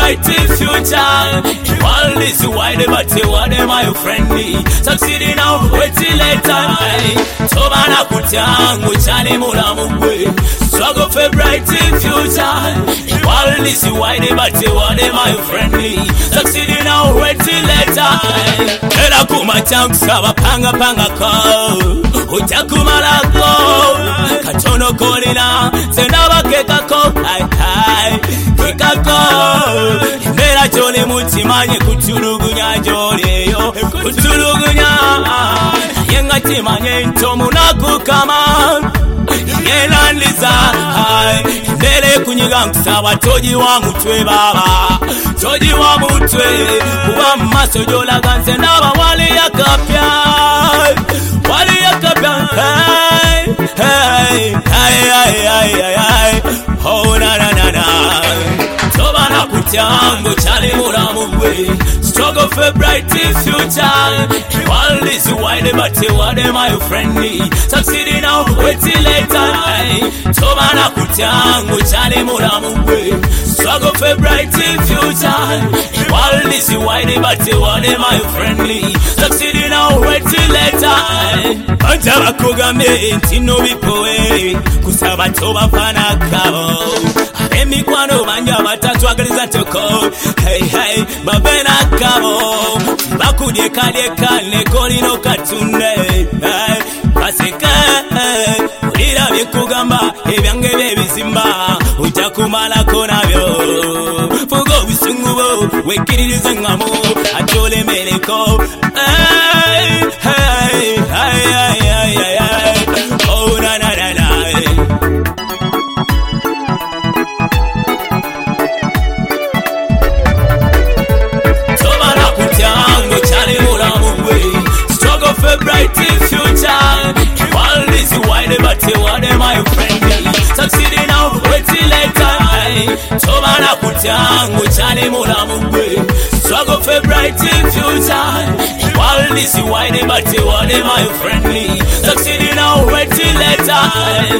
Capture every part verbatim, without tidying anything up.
bright future. The world is wide, but what am I friendly? Succeeding now, wait till later. Tobana kutangu chani mula mugwe. Struggle for bright future. The world is wide, but what am I friendly? Succeeding now, wait till later. Kela kumachangu saba panga panga ko. Utakumala ko. Katono kolina. Senaba keka ko. Hai hai. Keka ko. Mera jole mutimanye kutulugunya jole yo. Kutulugunya. Yenga timanye ntomu nakukama. Yelanliza. Mbele kunyiga kusaba toji wa mutwe baba. Toji wa mutwe. Kuwa maso jola ganse naba wali yakapya. Wali yakapya. Hey. Hey. Hey. Hey. Hey. Hey. Oh na na na na. Tobana kutango chale mura mugwe. Struggle for bright future. The world is wide, but what am I friendly? Succeeding now, wait till later. Tobana kutango chale mura mugwe. Struggle for bright future. The world is wide, but what am I friendly? Succeeding now, wait till later. Bajaba kugambe ntino bipoe. Kusaba toba pana kabo. Emi kwano banja batatu agaliza toko. Hey hey, babena kabo. Bakudye kalye kane kolino katunde. Hey, paseka. Ulira bikugamba ebyange bebizimba. Utakumala konabyo. Fugo bisungubo wekiririze ngamo. Atole meleko. Hey hey hey hey hey hey. Oh na na na na. Bright future. The world is wide, but what am I friendly? Succeeding now, wait till later. Tobana kutangu chale mula mugwe. Struggle for bright future. The world is wide, but what am I friendly? Succeeding now, wait till later.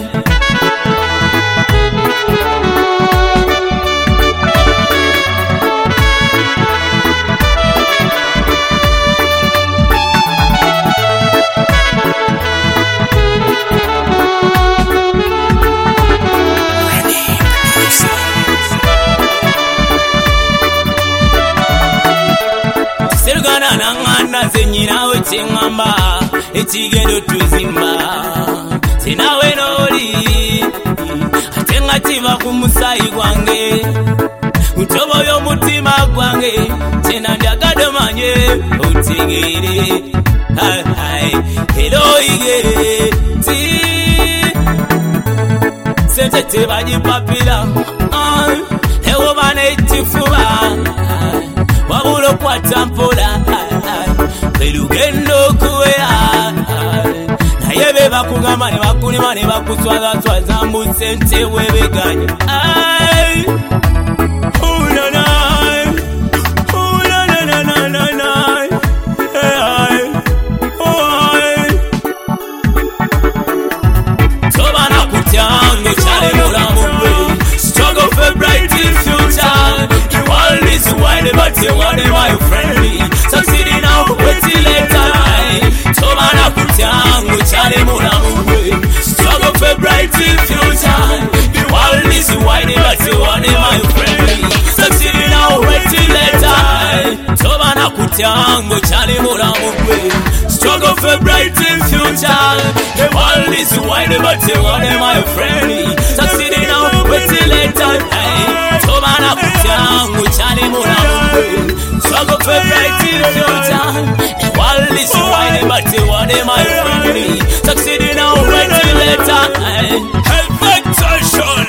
Nangana zenyina wechengamba echigendo tuzimba sinawe noli atenga tiva kumusayi gwange utobo yo mutima gwange tena ndagadomanye utigere hai hai hello igere ti sente te baji papila ah ewo bane tifuba wabulo kwa tampola pelugendo kuwea na yebe bakugamba ne bakulima ne bakuswaza swaza mbusente webeganya ai una na una na na na na na ai ai tobana kutango chale mula mugwe struggle for bright future. The world is wide, but what am I friendly? Succeeding now, wait till later. Tobana kutango chale mula mugwe. Struggle for bright future. The world is wide, but what am I friendly? Succeeding now, wait till later. Tobana kutango chale mula mugwe. Struggle for bright future. The world is wide, but what am I friendly? Succeeding now, wait till later. Tobana kutango chale mula mugwe. Struggle for bright future. The world is wide, but what am I friendly? Succeeding now, wait till later. Help action.